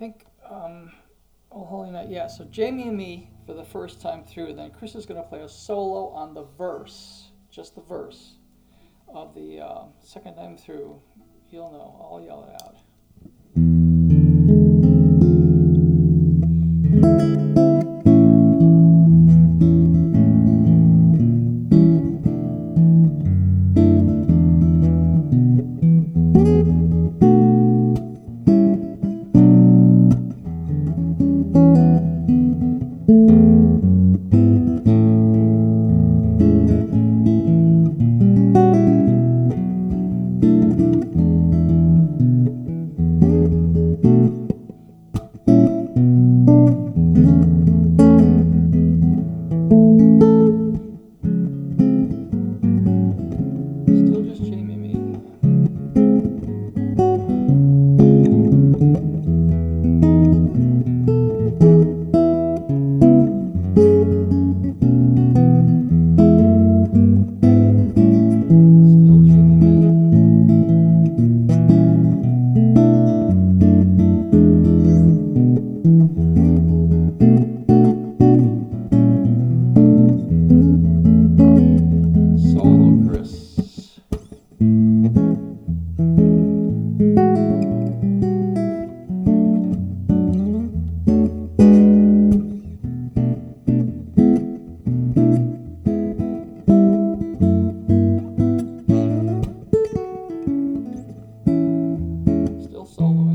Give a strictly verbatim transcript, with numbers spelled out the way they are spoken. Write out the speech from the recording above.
think, um, Oh Holy Night, yeah. So Jamie and me for the first time through. Then Chris is going to play a solo on the verse, just the verse of the uh, second time through. You'll know. I'll yell it out. Still just Jamie and me. Still Jamie and me. Solo Chris. Still soloing.